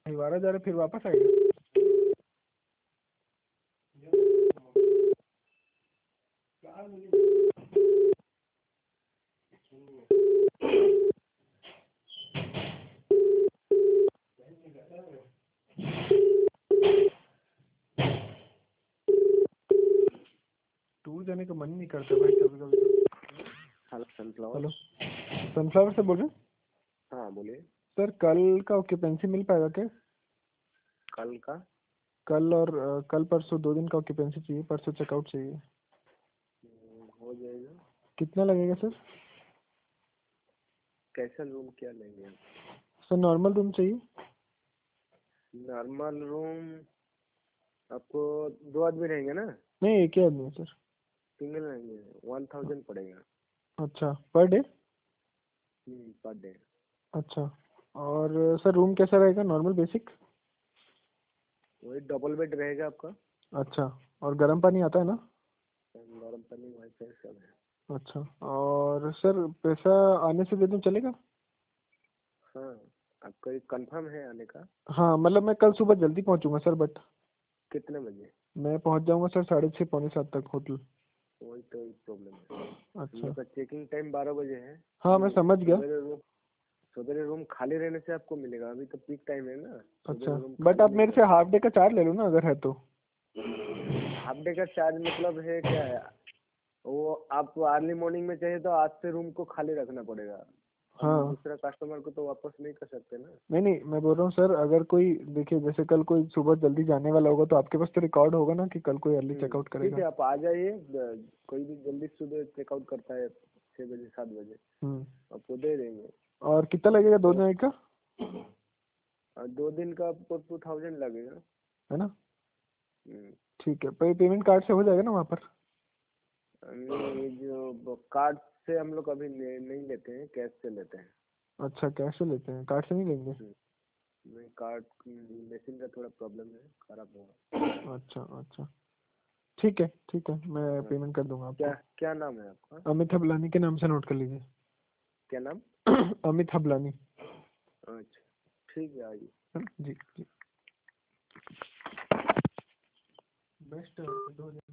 हिवारा जा रहे फिर वापस आएगा। टूर जाने का मन नहीं करता भाई कभी कभी। Hello sunflower. हेलो, सनफ्लावर से बोल रहे हैं? हाँ बोलिए। सर कल का ऑक्यूपेंसी मिल पाएगा क्या? कल का? कल और कल परसों 2 दिन का ऑक्यूपेंसी चाहिए, परसों चेकआउट चाहिए। हो जाएगा। कितना लगेगा सर? कैसा रूम क्या लेंगे आप? सर नॉर्मल रूम चाहिए। नॉर्मल रूम आपको 2 आदमी रहेंगे ना? नहीं, एक ही आदमी है सर। सिंगल रहेंगे 1000 पड़ेगा। अच्छा, पर डे? Per day. अच्छा, और सर रूम कैसा रहेगा, नॉर्मल बेसिक? वही डबल बेड रहेगा आपका। अच्छा, और गर्म पानी आता है ना? गरम पानी वाईफाई सब है। अच्छा, और सर पैसा आने से दे दूं चलेगा? हाँ, आपका ये कंफर्म है आने का? हाँ मतलब मैं कल सुबह जल्दी पहुंचूंगा सर, बट कितने बजे? मैं पहुंच जाऊंगा सर 6:30 पौने 7 तक होटल। वही तो प्रॉब्लम है। हम अच्छा। लोग का चेकिंग टाइम 12 बजे है। हाँ मैं समझ गया। सवेरे रूम खाली रहने से आपको मिलेगा, अभी तो पीक टाइम है ना। अच्छा, सवेरे रूम बट खाली आप मेरे मिलेगा। से हाफ डे का चार्ज ले लो ना अगर है तो। हाफ डे का चार्ज मतलब है क्या है? वो आप अर्ली मॉर्निंग में चाहिए तो आज से रूम को खाली रखना पड़ेगा। हम हाँ। दूसरा कस्टमर को तो वापस नहीं कर सकते ना। नहीं नहीं, मैं बोल रहा हूँ सर, अगर कोई देखिए जैसे कल कोई सुबह जल्दी जाने वाला होगा तो आपके पास तो रिकॉर्ड होगा ना कि कल कोई अर्ली चेकआउट ठीक करेगा। है, आप आ जाइए। कोई भी जल्दी सुबह चेकआउट करता है 6 बजे 7 बजे, हम्म। आपको दे देंगे। और कितना लगेगा 2 दिन का? और 2 दिन का आपको 2000 लगेगा। है ना? हम्म, ठीक है, पेमेंट कार्ड से हो जाएगा ना वहाँ पर? नहीं, जो कार्ड से हम लोग अभी नहीं लेते हैं, कैश से लेते हैं। अच्छा, कैश से लेते हैं, कार्ड से नहीं लेंगे? नहीं, कार्ड मशीन का थोड़ा प्रॉब्लम है, खराब होगा। अच्छा अच्छा, ठीक है ठीक है, मैं हाँ। पेमेंट कर दूंगा क्या आपको। क्या नाम है आपका? अमित हबलानी के नाम से नोट कर लीजिए। क्या नाम? अमित हबलानी। अच्छा, ठीक है, आइए। है ना? जी जी। बेस्ट।